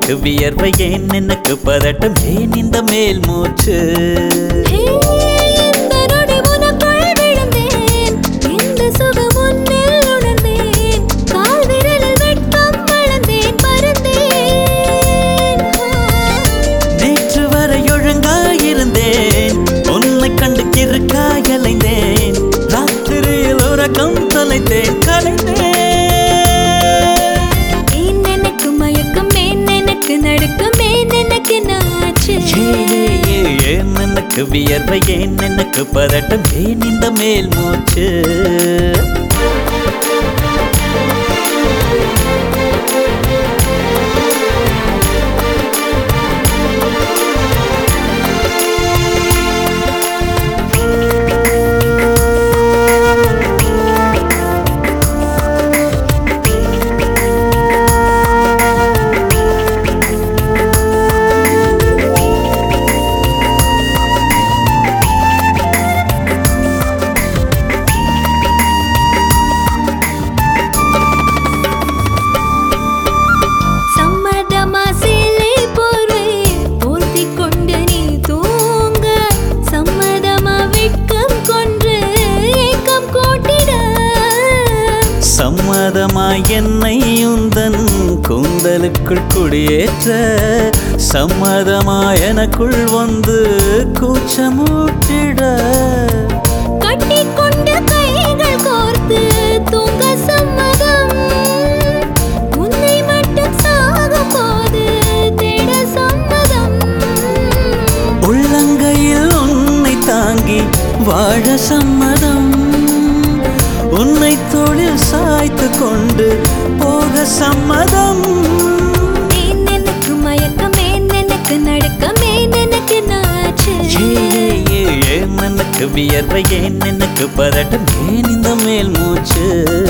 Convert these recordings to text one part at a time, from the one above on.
எனக்கு வியர்வை ஏன் எனக்கு பதட்டம் ஏன் இந்த மேல் மூச்சு நேற்று வரை ஒழுங்காயிருந்தேன் உன்னை கண்டு கிறுக்காயலைந்தேன் ராத்திரியில் உறக்கம் தொலைத்தேன் கலைந்தேன் ஏன் எனக்கு வியர்வை ஏன் எனக்கு பதட்டம் ஏன் இந்த மேல் மூச்சு சம்மதமாய் என்னை உந்தன் கூந்தலுக்குள் குடியேற்ற சம்மதமாய் எனக்குள் வந்து கூச்சமூட்டிட கட்டிக்கொண்ட கைகள் கோர்த்து தூங்க சம்மதம் உன்னை மட்டும் சாகும் போது தேட சம்மதம் உள்ளங்கையில் உன்னை தாங்கி வாழ சம்மதம் உன்னை தோளில் சாய்த்து கொண்டு போக சம்மதம் எனக்கு மயக்கம் எனக்கு நடுக்கம் எனக்கு நாச்சு ஏன் எனக்கு வியர்வை ஏன் எனக்கு பதட்டம் ஏன் இந்த மேல் மூச்சு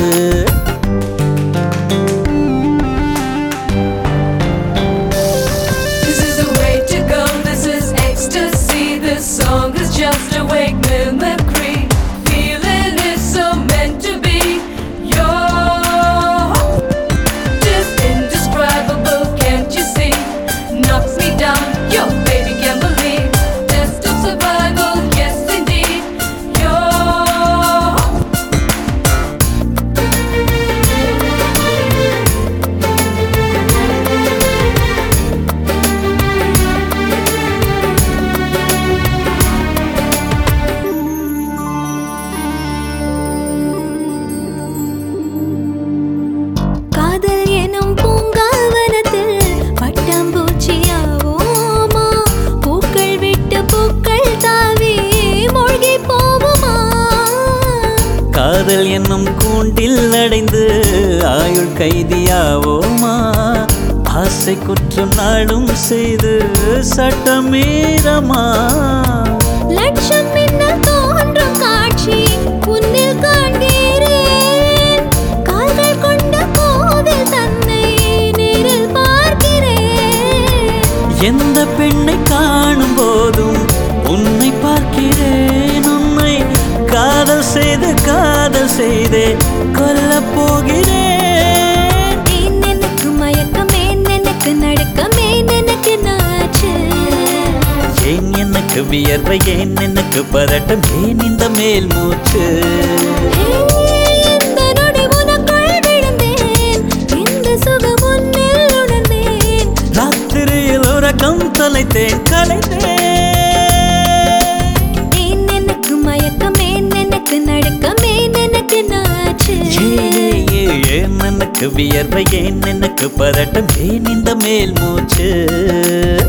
This is the way to go, this is ecstasy. This song is just a wake mimicry. Feeling is so meant to be. You're just indescribable, can't you see? Knocks me down, your baby can't believe. Test of survival, yes indeed. காதல் எனும் பூங்காவனத்தில் பட்டாம்பூச்சியாவோமா பூக்கள் விட்டு பூக்கள் தாவி மூழ்கி போவோமா காதல் என்னும் கூண்டில் அடைந்து ஆயுள் கைதியாவோமா ஆசை குற்றம் நாளும் செய்து சட்டமீறமா லட்சம் மின்னல் தோன்றும் காட்சி உன்னில் காண்கிறேன் கால்கள் கொண்ட கோவில் தன்னை நேரில் பார்க்கிறேன் எந்த பெண்ணை காணும் போதும் உன்னை பார்க்கிறேன் உன்னை காதல் செய்தே கொல்லப் போகிறேன் எனக்கு மயக்கம் எனக்கு நடுக்கம் எனக்கு நாச்சு ஏன் எனக்கு வியர்வை ஏன் எனக்கு பதட்டம் ஏன் இந்த மேல் மூச்சு இந்த நொடி உனக்குள் விழுந்தேன் இந்த சுகம் உன்னில் உணர்ந்தேன் ராத்திரியில் உறக்கம் தொலைத்தேன் கலைந்தேன் எனக்கு மயக்கம் எனக்கு நடுக்கம் எனக்கு நாச்சு ஏன் எனக்கு வியர்வை ஏன் எனக்கு பதட்டம் ஏன் இந்த மேல் மூச்சு